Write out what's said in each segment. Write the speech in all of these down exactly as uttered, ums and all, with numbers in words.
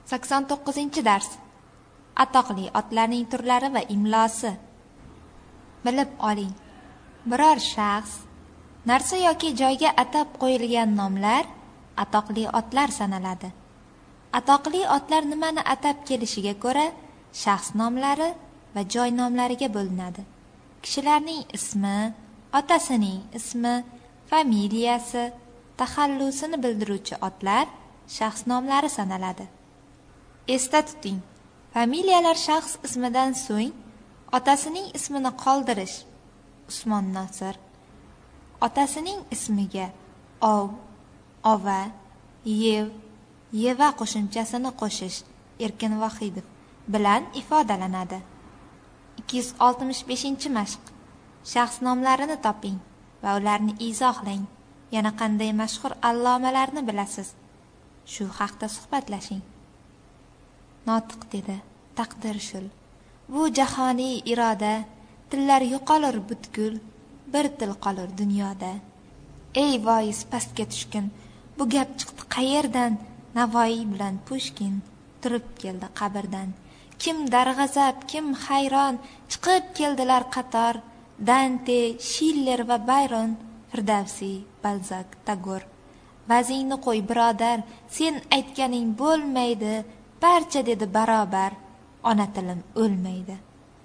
sakson to'qqizinchi dars. Atoqli otlarning turlari va imlosi. Bilib oling. Biror shaxs, narsa yoki joyga atab qo'yilgan nomlar atoqli otlar sanaladi. Atoqli otlar nimani atab kelishiga ko'ra shaxs nomlari va joy nomlariga bo'linadi. Kishilarning ismi, otasining ismi, familiyasi, taxallusini bildiruvchi otlar shaxs nomlari sanaladi. Esda tuting, familiyalar shaxs ismidan so'ng otasining ismini qoldirish. Usmon Nosir. Otasining ismiga ov, ova, yev, yeva qo'shimchasini qo'shish Erkin Vohidov bilan ifodalanadi. ikki yuz oltmish beshinchi mashq. Shaxs nomlarini toping va ularni izohlang. Yana qanday mashhur allomalarni bilasiz? Shu haqda suhbatlashing. Notiq dedi, taqdir shul. Bu jahoniy iroda, tillar yo'qolur butkul, bir til qolur dunyoda. Ey voiz pastga tushkin, bu gap chiqdi qayerdan? Navoiy bilan Pushkin turib keldi qabrdan. Kim darg'azab, kim hayron, chiqib keldilar qator. Dante, Schiller va Bayron, Firdavsi, Balzak, Tagor. Vazingni qo'y birodar, sen aytganing bo'lmaydi, barcha dedi barobar, ona tilim o'lmaydi.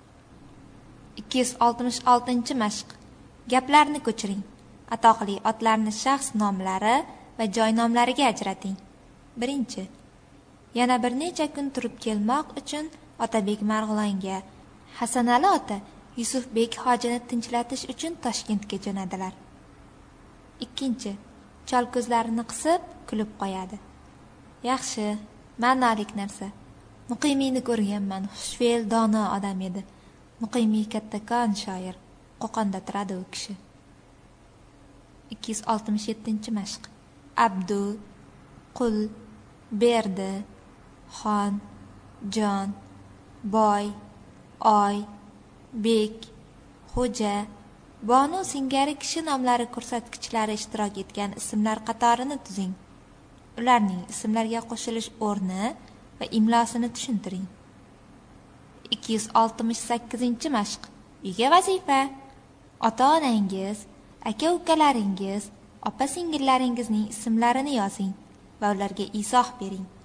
ikki yuz oltmish oltinchi mashq. Gaplarni ko'chiring. Atoqli otlarni shaxs nomlari va joy nomlariga ajrating. Birinchi. Yana bir necha kun turib kelmoq uchun Otabek Marg'ilonga, Hasanali ota Yusufbek hojini tinchlatish uchun Toshkentga jo'nadilar. Ikkinchi. Chol ko'zlarini qisib kulib qo'yadi. Yaxshi, ma'nolik narsa. Muqimiyni ko'rganman, xushfe'l dono odam edi. Muqimiy kattakon shoir, Qo'qonda turadi u kishi. ikki yuz oltmish yettinchi mashq. Abdu, qul, berdi, xon, jon, boy, oy, bek, xo'ja, bonu singari kishi nomlari ko'rsatkichlari ishtirok etgan ismlar qatorini tuzing. Ularning ismlarga qo'shilish o'rni va imlosini tushuntiring. ikki yuz oltmish sakkizinchi mashq. Uyga vazifa. Ota-onangiz, aka-ukalaringiz, opa-singillaringizning ismlarini yozing va ularga izoh bering.